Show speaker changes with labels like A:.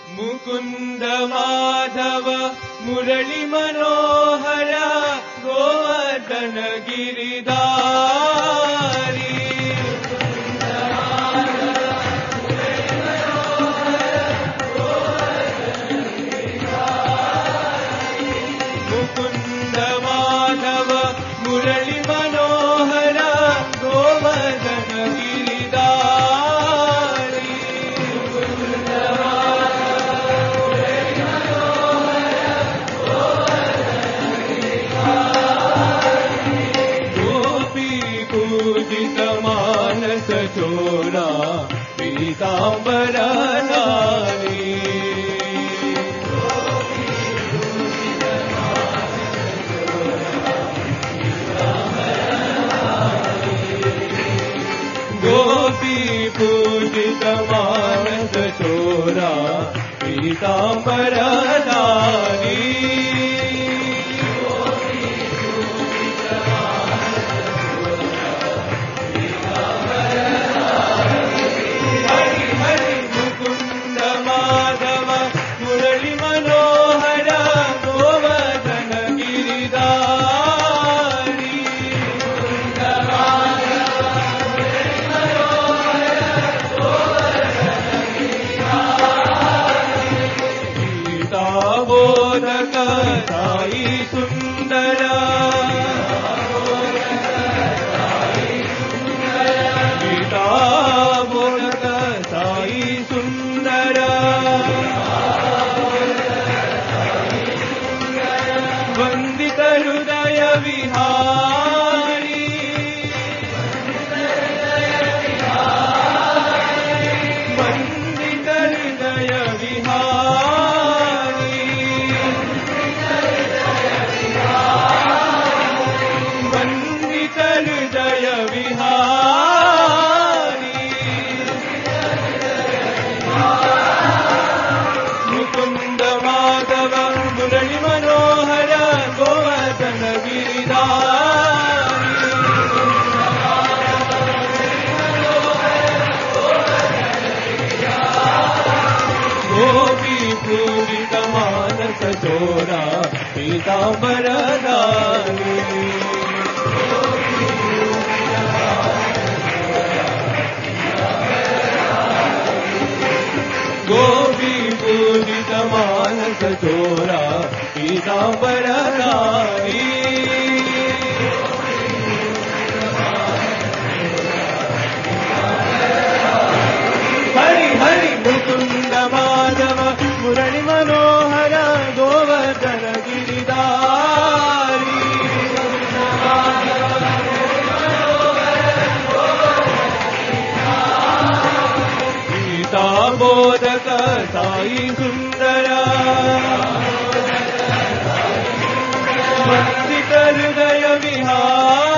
A: मुकुंद माधव मुरली मनोहर गोवर्धन गिरिधारी मुकुंद माधव मुरली मनोहर गोवर्धन गिरिधारी गोपी पूजित मानस चोरा पीतांबर नारी गोपी पूजित मानस चोरा पीतांबर नारी हरि हरि मुकुंद माधव मुरली मनोहर गोवर्धन गिरिधारी बोधक साई सुंदर गीता बोधक साई सुंदर वंदित हृदय विहारी वंदित हृदय विहारी वंदित हृदय विहारी मुकुंद माधव मुरली मनोहर गोवर्धन गिरिधारी गोपी पूजित मानस चोरा पीतांबर नारी गोपी पूजित मानस चोरा पीतांबर नारी हरि हरि मुकुंद माधव मुरली मनोहर गोवर्धन गिरिधारी गीता बोधक साई सुंदर वंदित हृदय विहारी